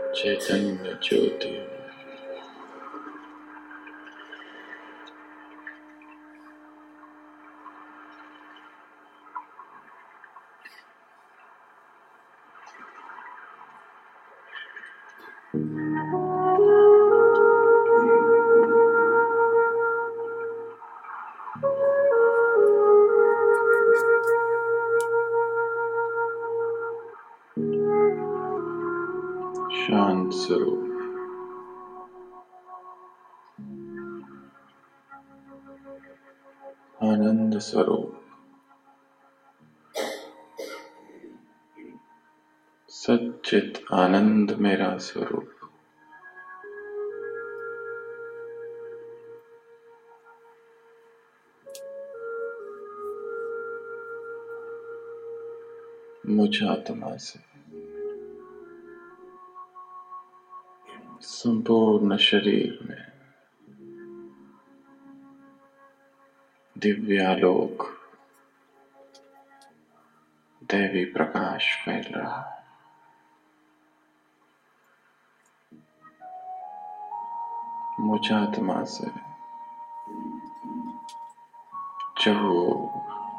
चैतन्य ज्योति शांत स्वरूप आनंद स्वरूप सच्चित आनंद मेरा स्वरूप मुझ आत्मा से संपूर्ण शरीर में दिव्यालोक दैवी प्रकाश फैल रहा है। मुझ आत्मा से चहुओर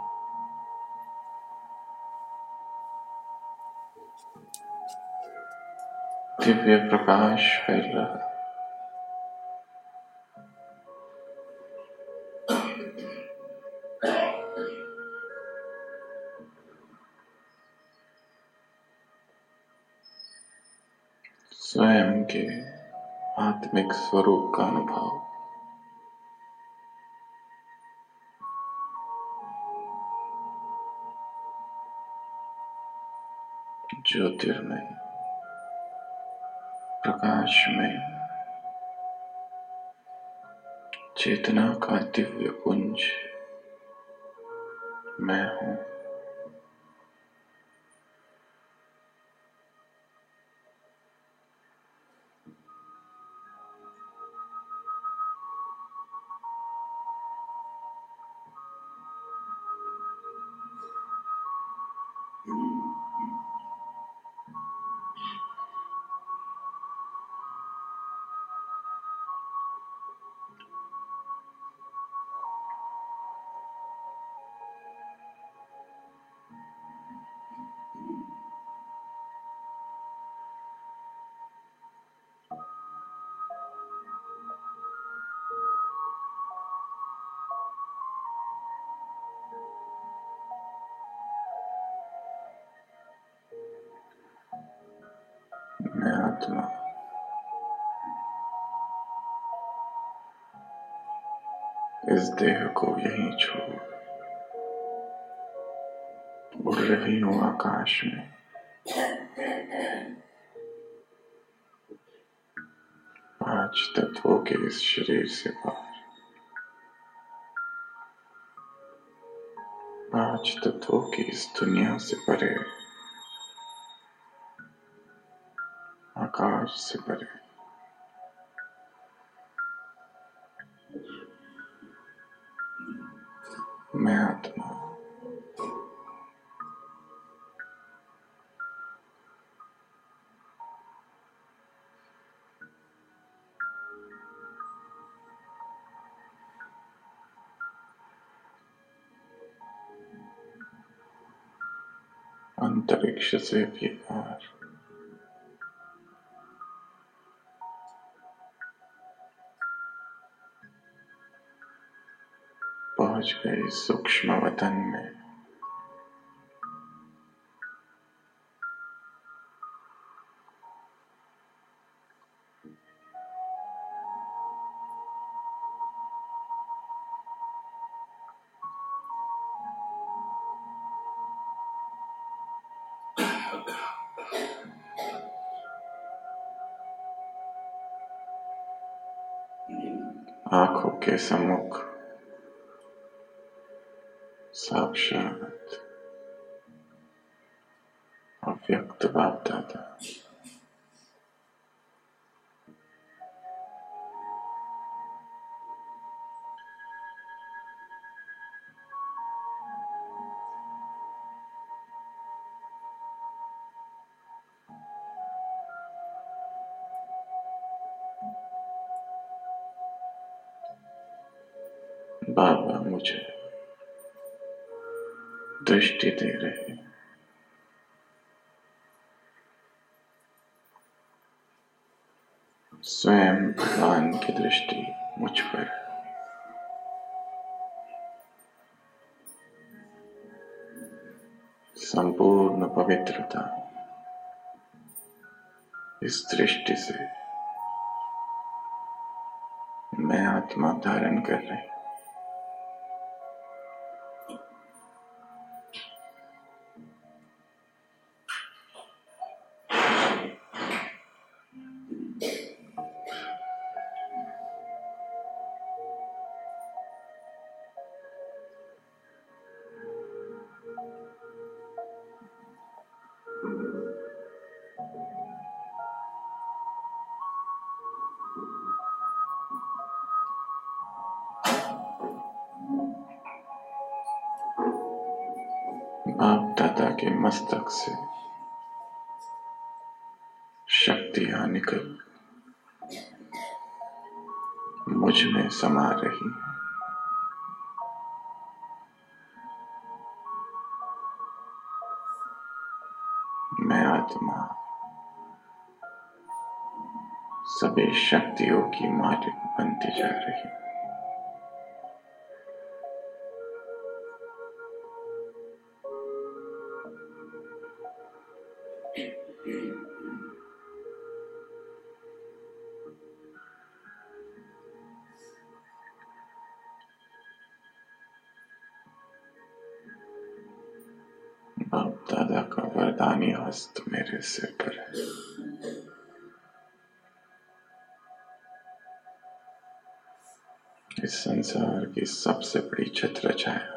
दिव्य प्रकाश फैल रहा है। स्वयं के आत्मिक स्वरूप का अनुभव ज्योतिर्मय प्रकाश में चेतना का दिव्य पुंज मैं हूँ। मैं आत्मा इस देह को यहीं छोड़ उड़ रही हूँ आकाश में। पांच तत्वों के इस शरीर से बाहर, पांच तत्वों की इस दुनिया से परे, आकाश से परे। मैं आत्मा अंतरिक्ष से भी पार पहुंच गए सूक्ष्म वतन में। आंखों के सम्मुख साक्षात अव्यक्त बाप दादा बाबा मुझे दृष्टि दे रहे, स्वयं भगवान की दृष्टि मुझ पर। संपूर्ण पवित्रता इस दृष्टि से मैं आत्मा धारण कर रही। बाप दादा के मस्तक से शक्तियां निकल मुझ में समा रही है। मैं आत्मा सभी शक्तियों की मालिक बनती जा रही हूँ। बाप दादा का वरदानी हस्त मेरे सिर पर है। इस संसार की सबसे बड़ी छत्र छाया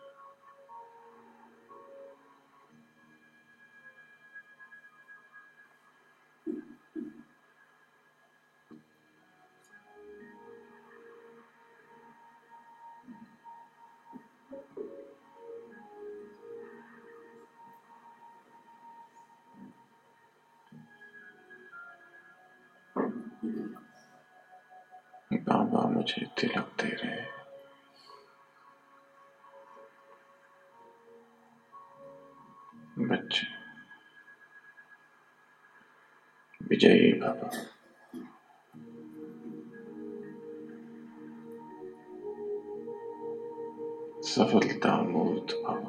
बाबा मुझे तिलक दे रहे हैं। बच्चे विजयी भव, सफलता मूर्त भव।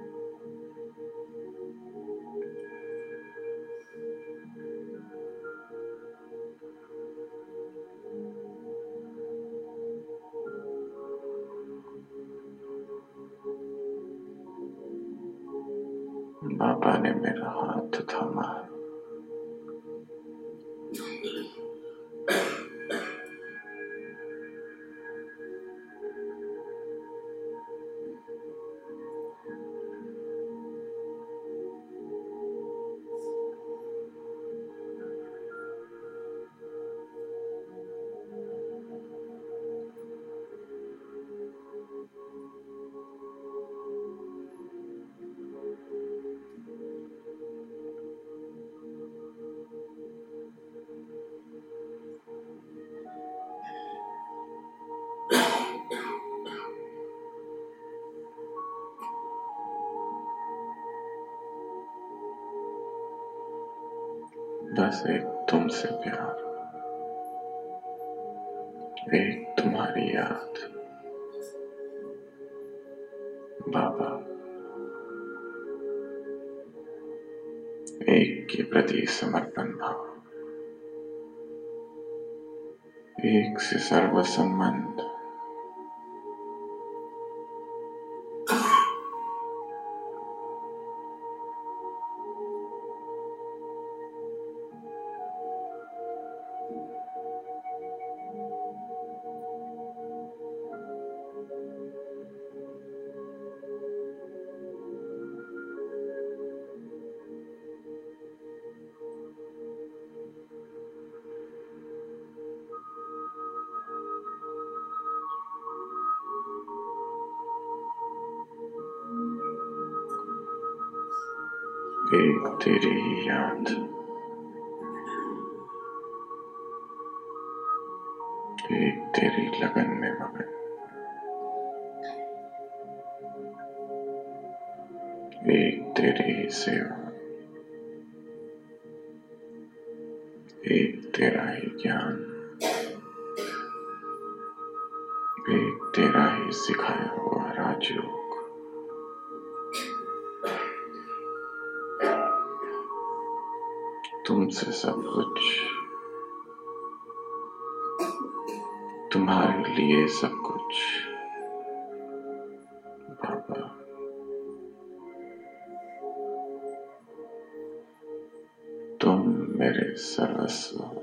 बाबा ने मेरा हाथ थामा। बस एक तुमसे प्यार, एक तुम्हारी याद। बाबा एक के प्रति समर्पण भाव, एक से सर्व संबंध। एक तेरी ही याद, एक तेरी लगन में मगन। एक तेरी ही सेवा, एक तेरा ही ज्ञान, एक तेरा ही सिखाया हुआ राजयोग। तुमसे सब कुछ, तुम्हारे लिए सब कुछ। बाबा, तुम मेरे सर्वस्व हो।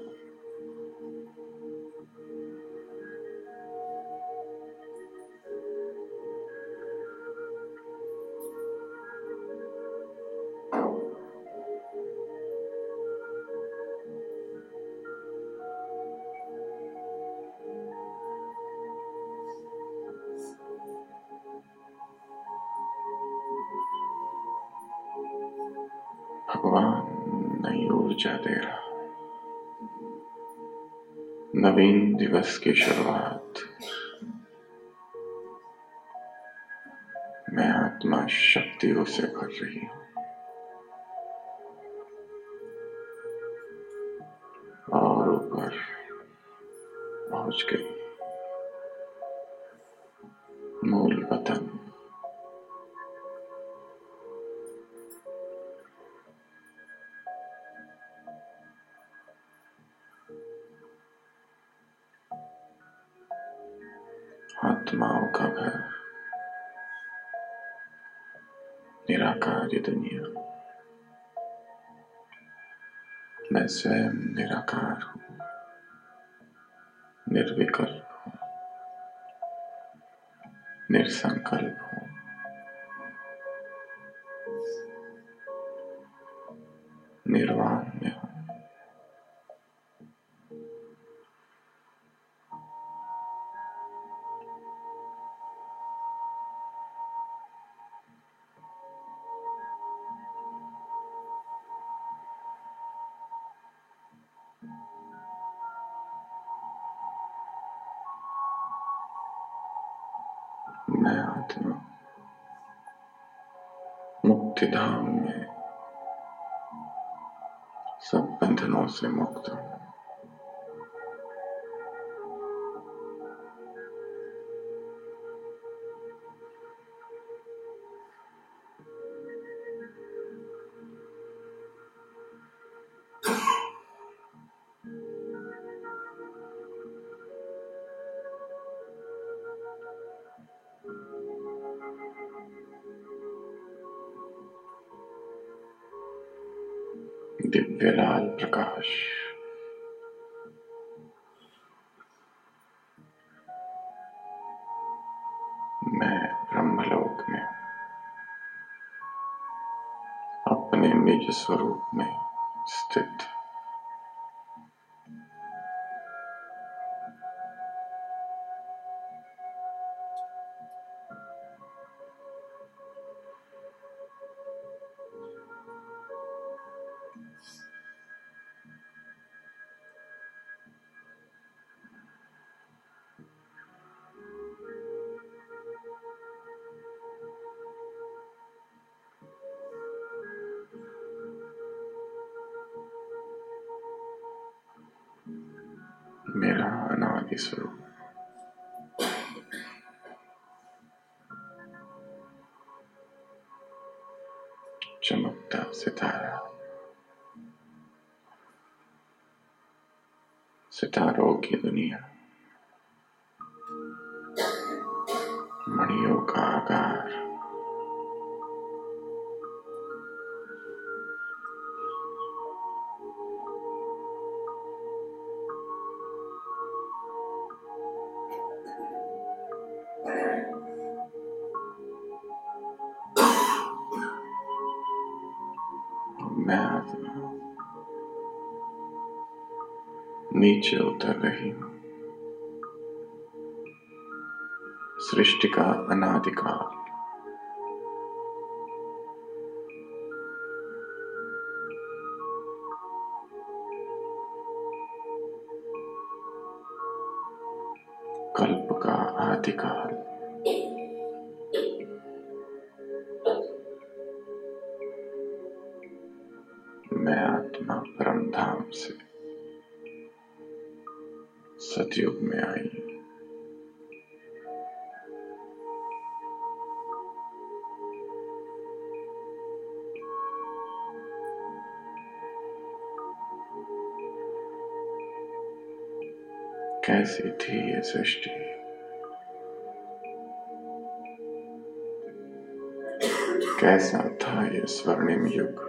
भगवान नई ऊर्जा दे रहा, नवीन दिवस की शुरुआत। मैं आत्मा शक्तियों से भर रही हूँ और ऊपर पहुंच गई। मूल वतन, आत्माओं का घर, निराकार दुनिया। मैं स्वयं निराकार हूँ, निर्विकल्प हूँ, निसंकल्प हूँ, निर्वाण में हूँ। मैं आत्मा मुक्ति धाम में सब बंधनों से मुक्त हूँ। दिव्य लाल प्रकाश, मैं ब्रह्मलोक में अपने निज स्वरूप में स्थित। मेरा अनादि स्वरूप, चमकता सितारा, सितारों की दुनिया, मणियों का आकार, मैं आत्मा नीचे उतर रही हूँ। सृष्टि का अनादिकाल, कल्प का आदिकाल, नाम से सतयुग में आई। कैसी थी ये सृष्टि, कैसा था ये स्वर्णिम युग।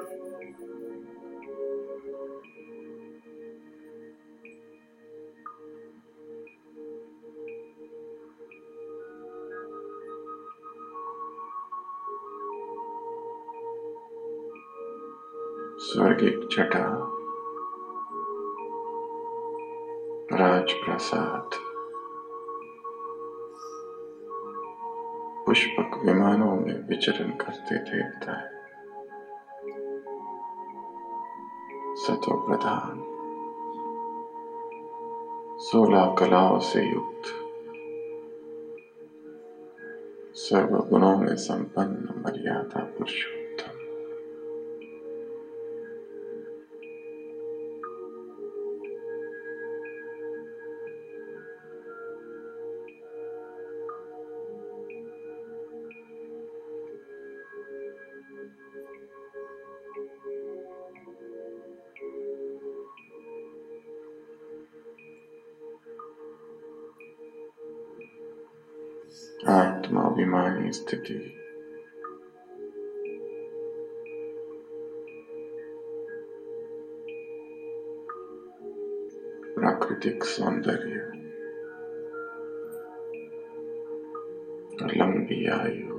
स्वर्गिक छटा, राजप्रसाद, पुष्पक विमानों में विचरण करते देवता है। सतो प्रधान, 16 कलाओं से युक्त, सर्व गुणों में संपन्न मर्यादा पुरुषोत्तम। आत्माभिमानी स्थिति, प्राकृतिक सौंदर्य, लंबी आयु,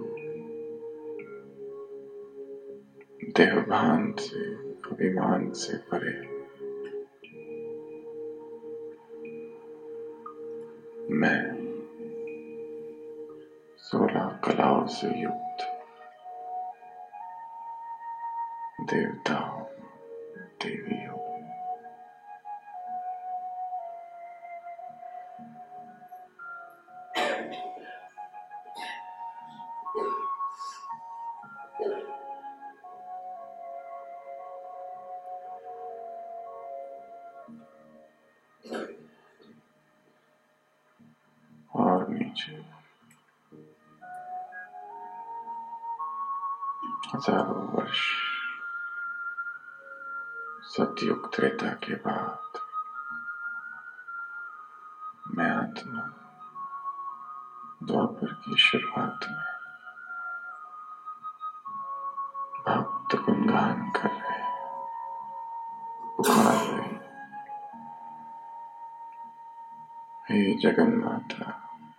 देहभान से अभिमान से परे, मैं 16 कलाओं से युक्त देवता हूँ, देवी हूँ। और नीचे हजारों वर्ष सतयुग त्रेता के बाद मैं आत्मा द्वापर की शुरुआत में भक्त गुणगान कर रहे, पुकार रहे, हे जगन्माता,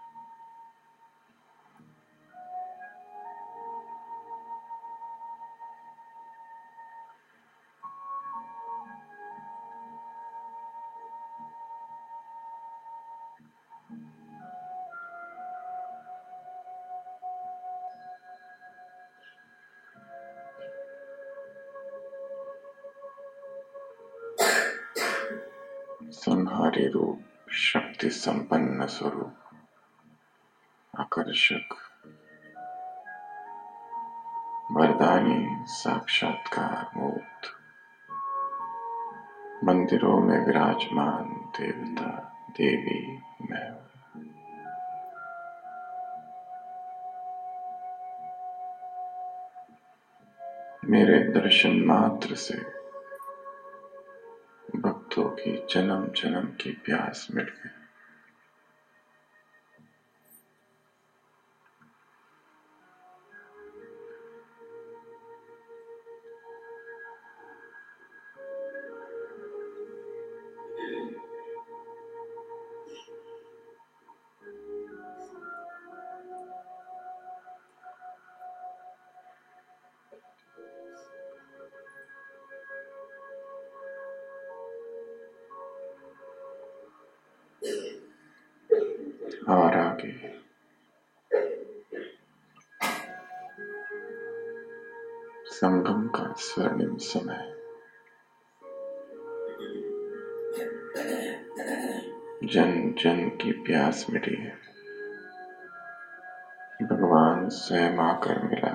संहारी रूप, शक्ति संपन्न स्वरूप, आकर्षक, वरदानी, साक्षात्कार मूर्त, मंदिरों में विराजमान देवता देवी मैं हूँ। मेरे दर्शन मात्र से भक्तों की जन्म जन्म की प्यास मिट गई। और आगे संगम का स्वर्णिम समय, जन जन की प्यास मिटी है, भगवान स्वयं आकर मिला।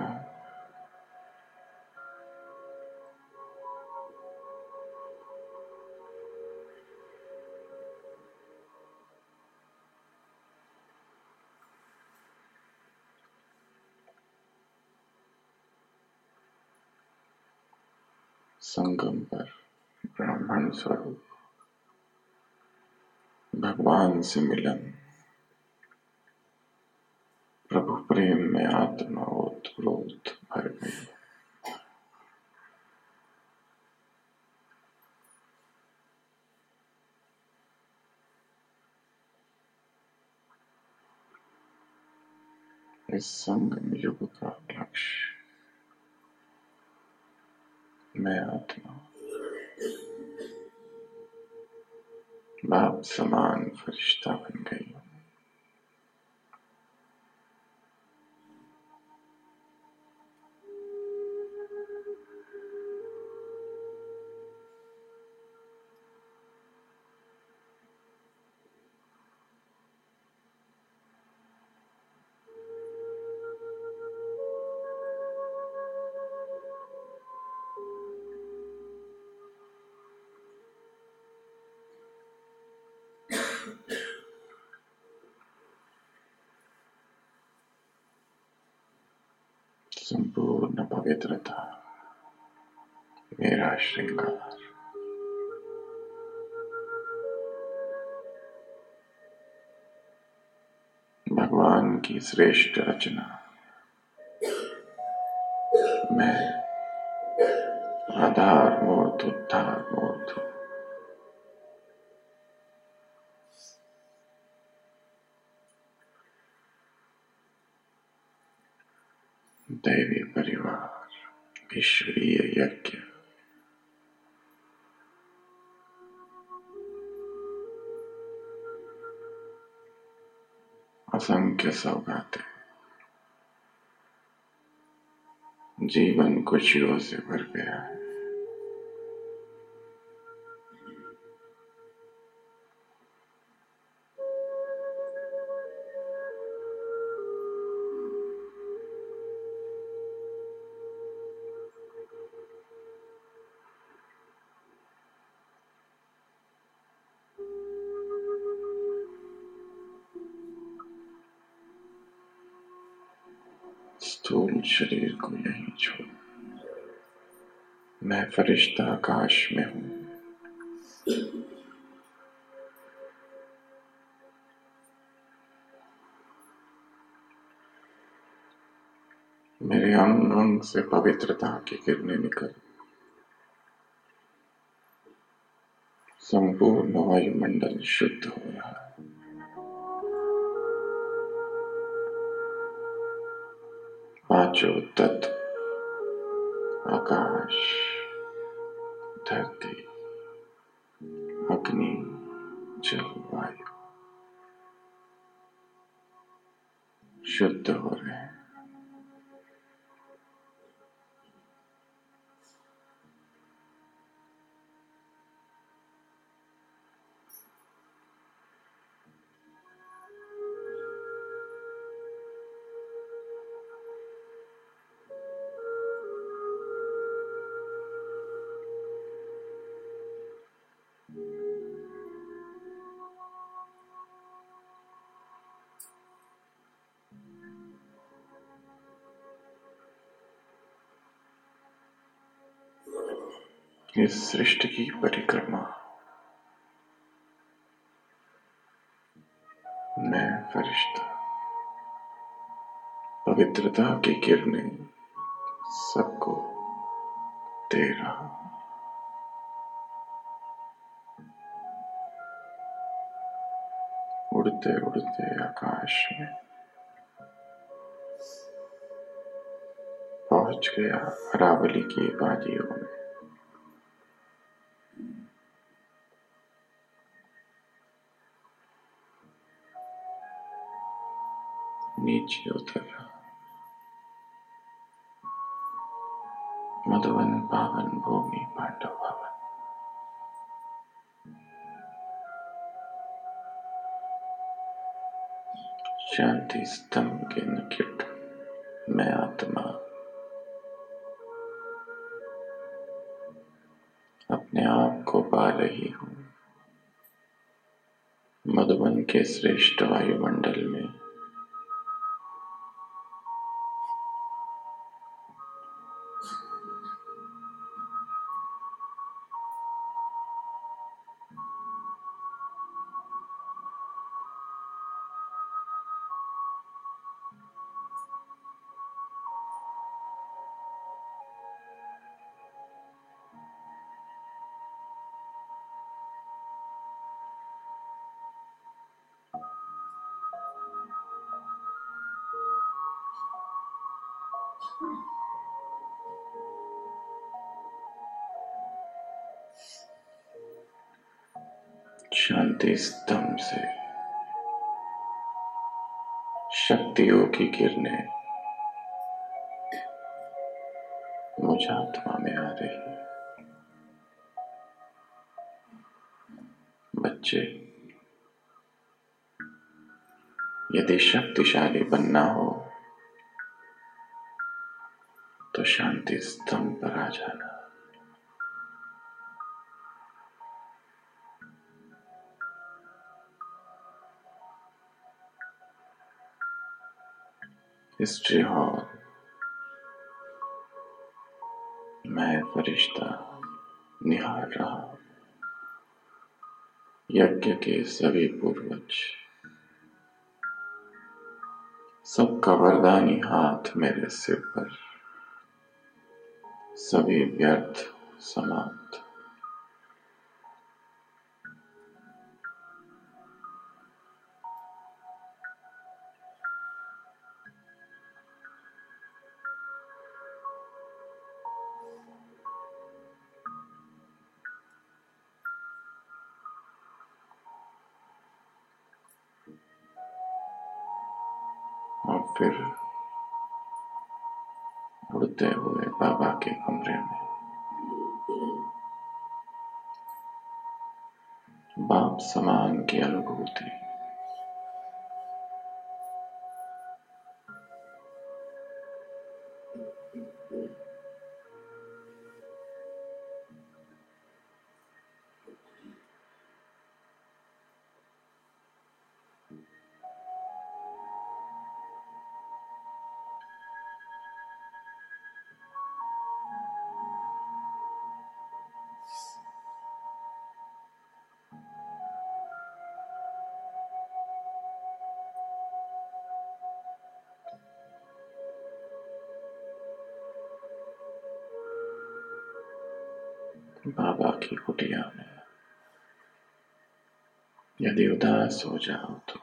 संगम पर ब्राह्मण स्वरूप भगवान से मिलन, प्रभु प्रेम में आत्मा ओतप्रोत भर गई। इस संगम युग का लक्ष्य मैं आत्मा बाप समान फरिश्ता बन गई हूँ। संपूर्ण पवित्रता मेरा श्रृंगार, भगवान की श्रेष्ठ रचना, मैं आधार मूर्त उद्धार मूर्त हूँ। दैवी परिवार, ईश्वरीय यज्ञ, असंख्य सौगातें, जीवन खुशियों से भर गया है। स्थूल शरीर को यहीं छोड़ मैं फरिश्ता आकाश में हूँ। मेरे अंग अंग से पवित्रता की किरणें निकल संपूर्ण वायुमंडल शुद्ध हो रहा है। पांचों तत्व आकाश, धरती, अग्नि, जल, वायु शुद्ध हो रहे हैं। इस सृष्टि की परिक्रमा मैं फरिश्ता, पवित्रता की किरणें सबको दे रहा हूं। उड़ते उड़ते आकाश में पहुंच गया अरावली की वादियों में। नीचे उतरा मधुवन पावन भूमि पांडव भवन। शांति स्तंभ के निकट मैं आत्मा अपने आप को पा रही हूँ। मधुबन के श्रेष्ठ वायुमंडल में शांति स्तंभ से शक्तियों की किरणें मुझ आत्मा में आ रही है। बच्चे, यदि शक्तिशाली बनना हो तो शांति स्तंभ पर आ जाना। हिस्ट्री हॉल, मैं फरिश्ता निहार रहा। यज्ञ के सभी पूर्वज, सबका वरदानी हाथ मेरे सिर पर, सभी व्यर्थ समाप्त। और फिर उड़ते हुए बाबा के कमरे में बाप समान की अनुभूति। बाबा की कुटिया में यदि उदास हो जाओ तो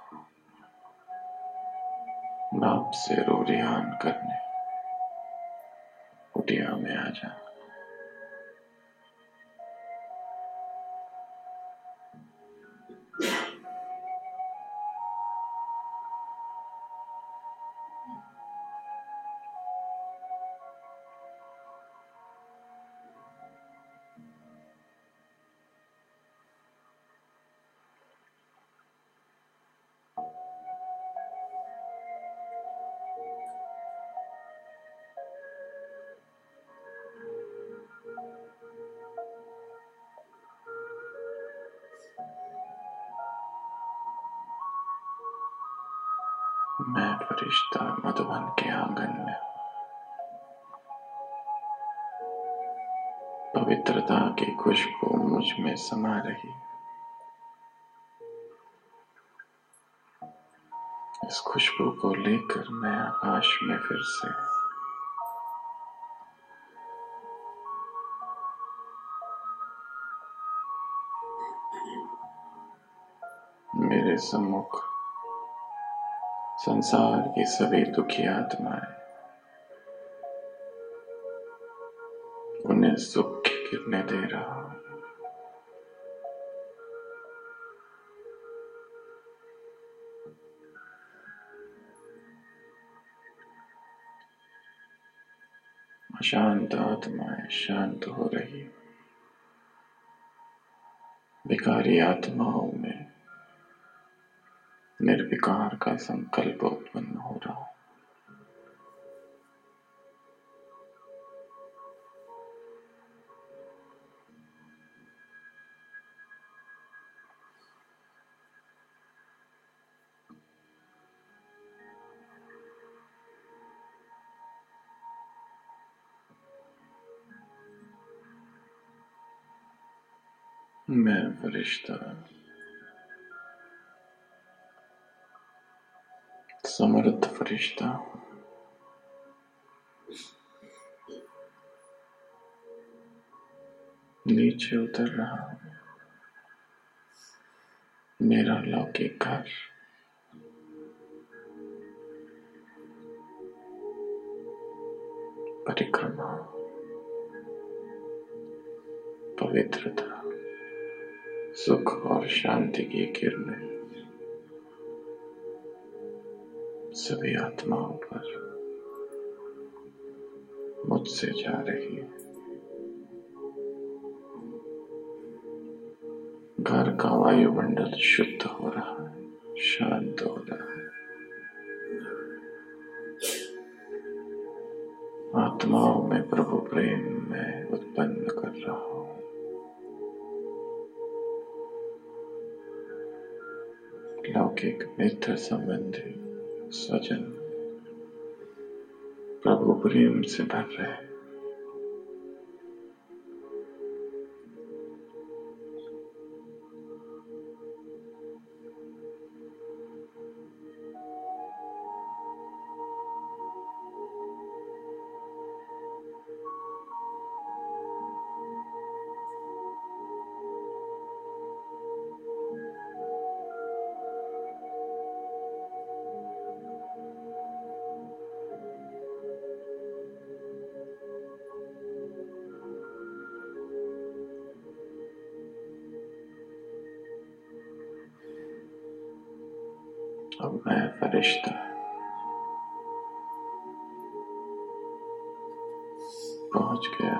बाप से रोरियान करने कुटिया में आ जा। मैं फरिश्ता मधुबन के आंगन में, पवित्रता की खुशबू मुझ में समा रही। इस खुशबू को लेकर मैं आकाश में फिर से मेरे सम्मुख संसार की सभी दुखी आत्माएं, उन्हें सुख की किरणें दे रहा हूं। अशांत आत्माएं शांत हो रही, विकारी आत्माओं में निर्विकार का संकल्प उत्पन्न हो रहा। मैं फरिश्ता समर्थ फरिश्ता हूं। नीचे उतर रहा हूं। मेरा लौकिक घर परिक्रमा, पवित्रता, सुख और शांति की किरणें सभी आत्माओं पर मुझसे जा रही है। घर का वायुमंडल शुद्ध हो रहा है, शांत हो रहा है। आत्माओं में प्रभु प्रेम मैं उत्पन्न कर रहा हूँ। लौकिक मित्र संबंधी स्वजन प्रभु प्रेम से भर रहे। अब मैं फरिश्ता पहुंच गया।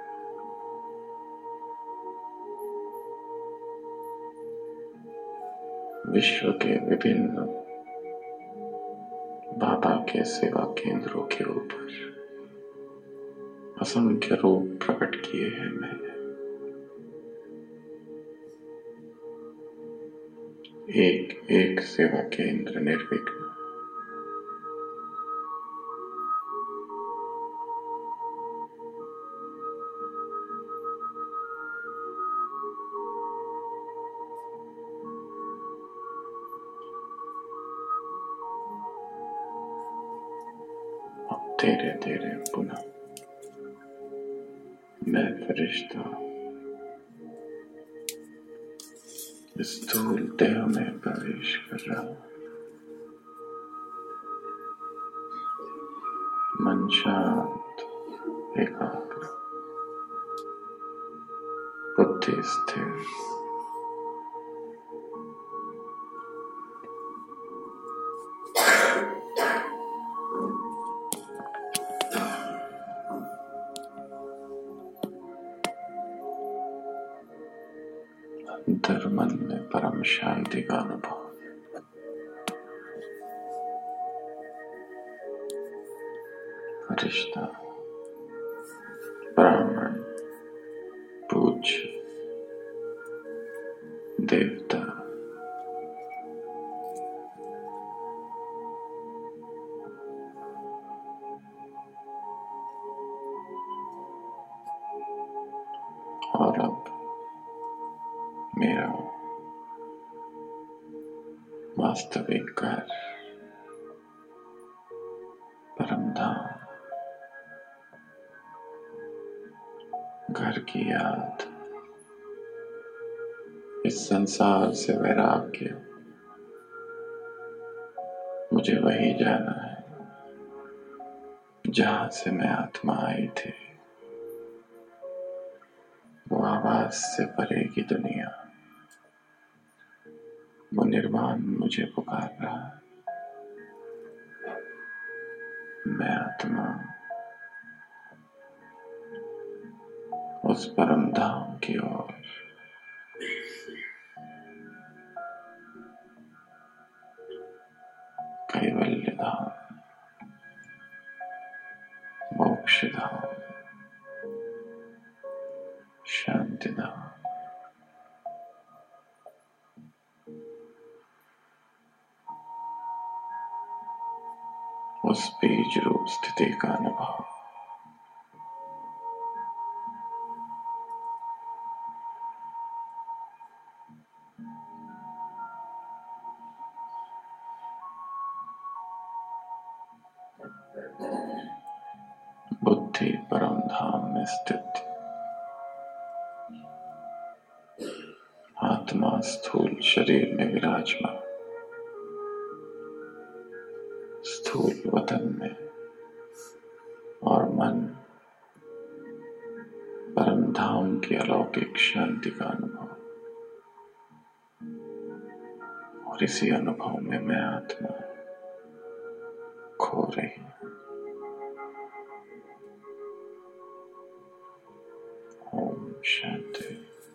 विश्व के विभिन्न बाबा के सेवा केंद्रों के ऊपर असंख्य रूप प्रकट किए हैं मैंने। एक एक सेवा केंद्र निर्विघ्न, अब धीरे धीरे पुनः मैं फरिश्ता स्थूल देह में प्रवेश कर रहा हूं। मन शांत, एकाग्र, बुद्धि स्थिर। अंतर मन में परम शांति का अनुभव। फरिश्ता, ब्राह्मण, पूज्य, देवता, और अब मेरा वास्तविक घर, परम धाम, घर की याद, इस संसार से वैराग्य। मुझे वही जाना है जहां से मैं आत्मा आई थी। वो आवाज से परे की दुनिया, वो निर्वाण मुझे पुकार रहा है। मैं आत्मा उस परम धाम की ओर कैवल्य धाम, मोक्ष धाम, शांति धाम, उस बीज रूप स्थिति का अनुभव। बुद्धि परम धाम में स्थित, आत्मा स्थूल शरीर में विराजमान, स्थूल वतन में और मन परम धाम की अलौकिक शांति का अनुभव, और इसी अनुभव में मैं आत्मा खो रही हूं। ओम शांति।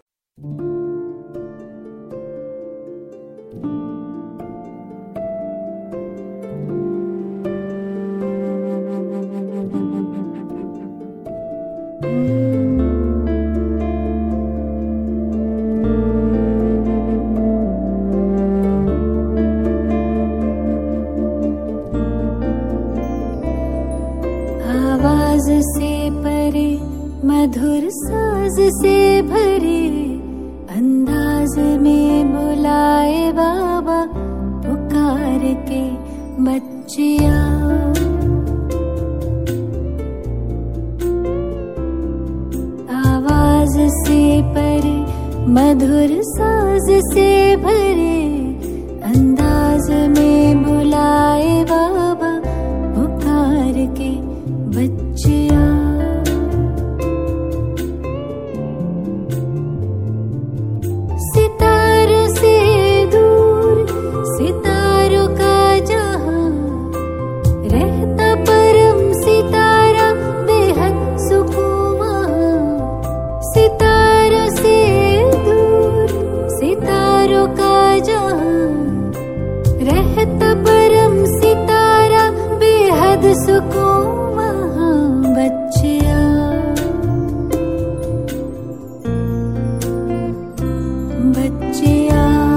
आवाज से परे मधुर साज से भरे अंदाज में बुलाए बाबा पुकार के बच्चिया। आवाज से परे मधुर साज से भरे अंदाज में बुलाए बाबा पुकार के बच्चिया। सितारों से दूर सितारों का जहां रहता परम सितारा बेहद सुकून वहां। सितारों से दूर सितारों का जहां रहता परम सितारा बेहद सुकून बच्चिया। बच्चिया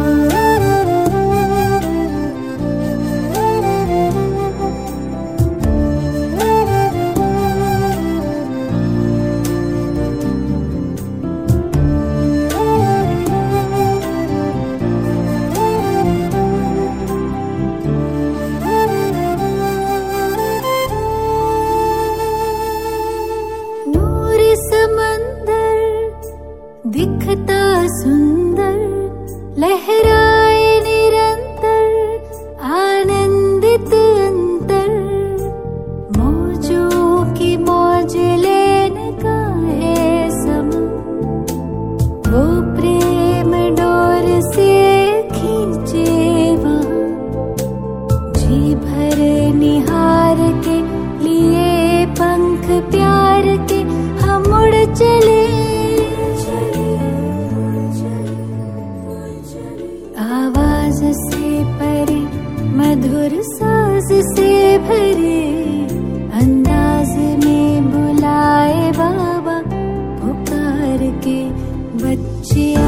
समंदर दिखता सुंदर लहराए निरंतर आनंदित अंतर। मौजों की मौज लेने का है समय, वो प्रेम डोर से खींचे वहाँ। जी भर निहार के लिए पंख प्यार के हम उड़ चले। आवाज से परे मधुर साज से भरे अंदाज में बुलाए बाबा पुकार के बच्चिया।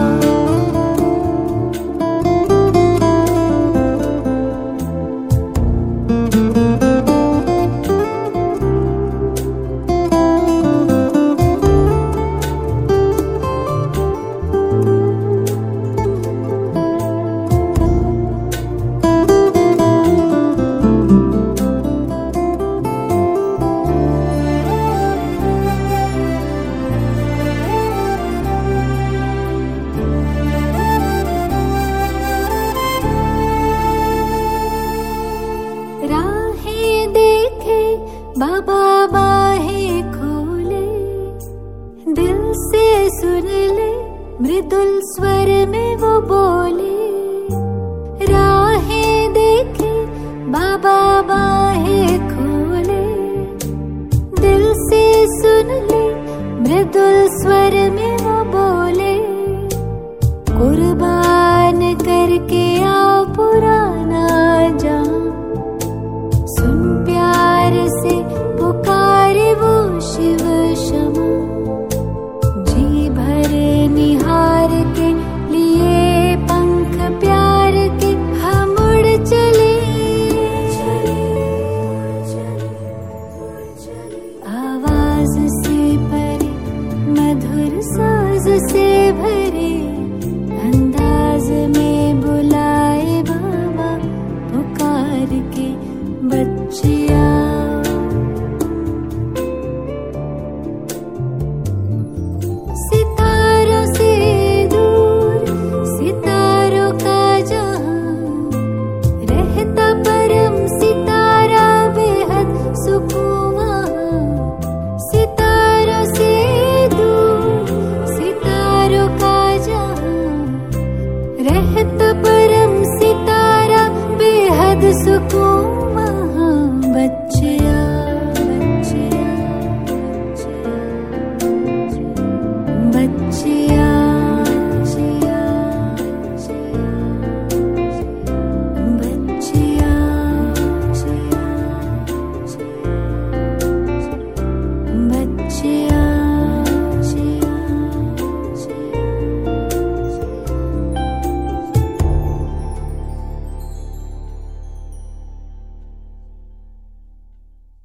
राहें देखे बाबा बाहें खोले, दिल से सुन ले मृदुल स्वर में वो बोले। राहें देखे बाबा बाहें खोले, दिल से सुन ले मृदुल स्वर में वो बोले। कुर्बान करके